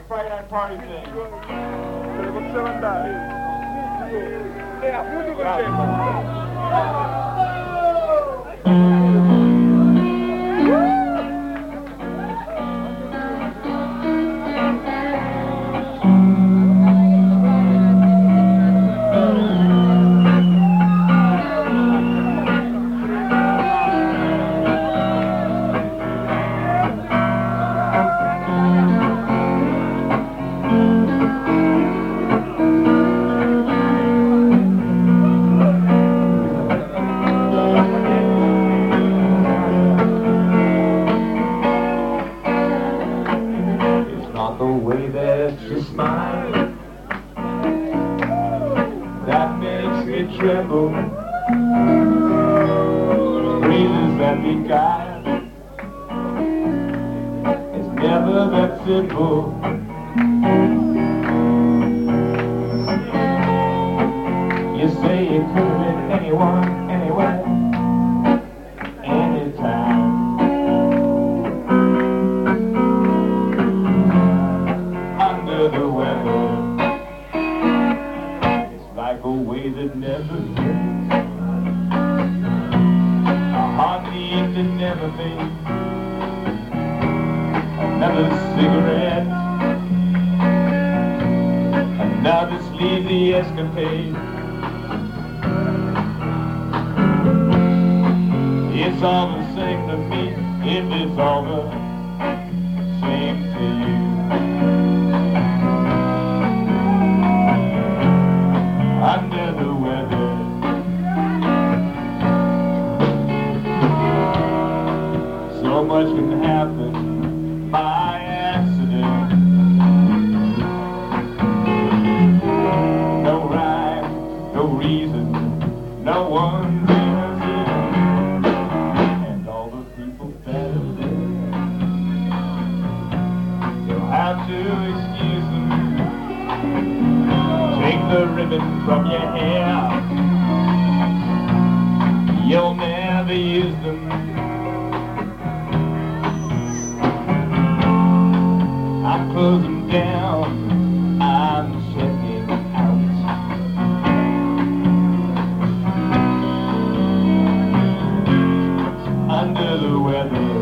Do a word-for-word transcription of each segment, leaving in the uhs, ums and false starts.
Friday night party thing. Tremble, phrases that we got. It's never that simple. You say it could have been anyone, anywhere, anytime. Under the weather, like a wave that never ends, a heartbeat that never fades, another cigarette, another sleazy escapade. It's all the same to me if it's all the same to you. Under the weather, so much can happen by accident. No rhyme, no reason, no one's innocent. And all the people that are there, you'll have to excuse them. Take the ribbon from your hair, you'll never use them. I'm closing down, I'm checking out. Under the weather,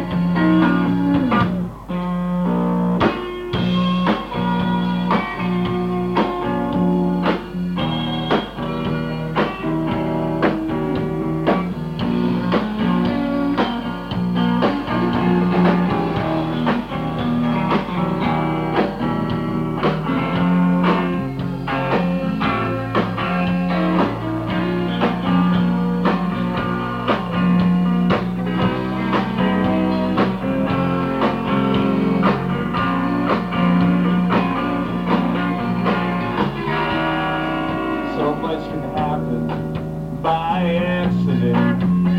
by accident.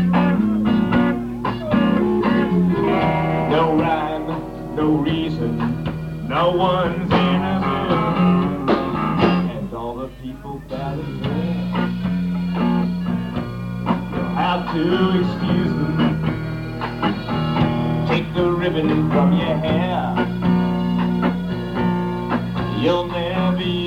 No rhyme, no reason, no one's innocent. And all the people that are there, you'll have to excuse them. Take the ribbon from your hair, you'll never